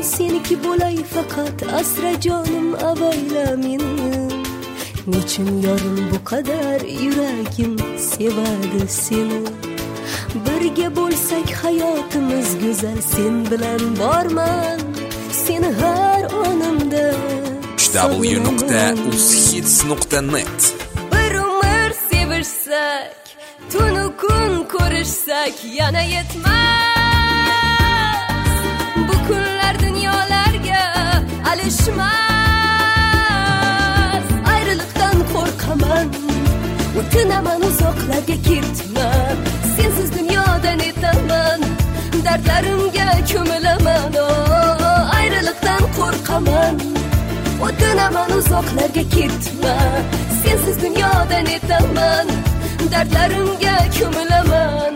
seniki bo'lay faqat, asra jonim avayla meni. Nechun yorim bu qadar yuragim sevadi seni. Birga bo'lsak hayotimiz go'zal, sen bilan borman, seni har onimda www.uzhits.net. Bir umr sevishsak, tunu kun ko'rishsak yana yetmas. Bu kunlar dunyolarga alishmas. Ayriliqdan qo'rqaman, o'tinaman uzoqlarga ketman. Sensiz dunyodan etaman, dardlarimga ko'milaman. Ayriliqdan qo'rqaman, o'tinaman uzoqlarga ketman. Sensiz dunyodan etaman, dardlarimga ko'milaman.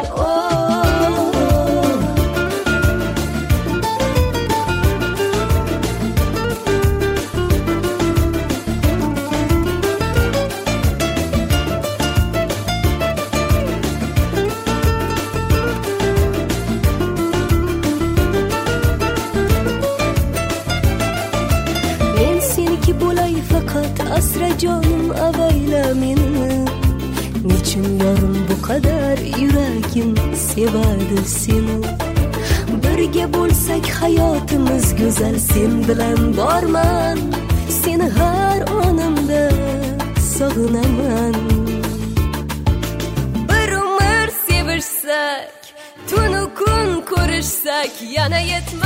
Men seniki bo'lay faqat, asra jonim avayla meni. Nechun yorim bu qadar yuragim sevadi seni. Birga bo'lsak hayotimiz go'zal, sen bilan borman, seni har onimda sog'inaman. Bir umr sevishsak, tunu kun ko'rishsak yana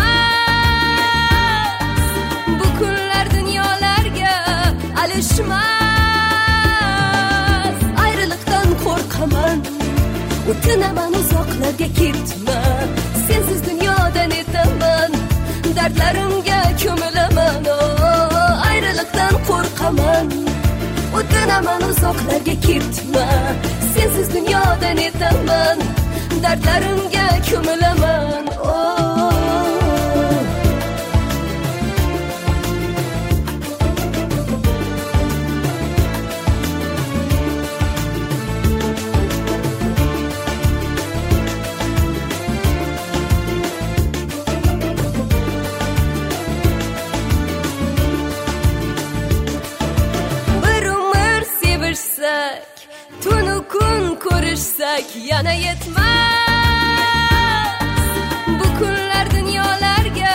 yetmas. Bu kunlar dunyolarga alishmas. Ayriliqdan qo'rqaman, o'tinaman uzoqlarga ketman. Sensiz dunyodan etaman, dardlarimga ko'milaman. Ayriliqdan qo'rqaman, o'tinaman uzoqlarga ketman. Sensiz dunyodan etaman, dardlarimga ko'milaman. Tunu kun ko'rishsak yana yetmas. Bu kunlar dunyolarga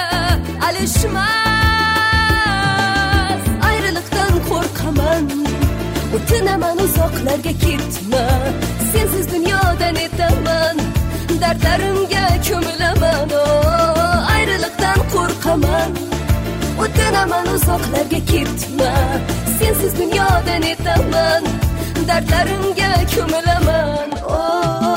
alishmas. Ayriliqdan qo'rqaman, o'tinaman uzoqlarga ketman. Sensiz dunyodan etaman, dardlarimga ko'milaman. Ayriliqdan qo'rqaman, o'tinaman uzoqlarga ketman. Sensiz dunyodan etaman, dardlarimga ko'milaman.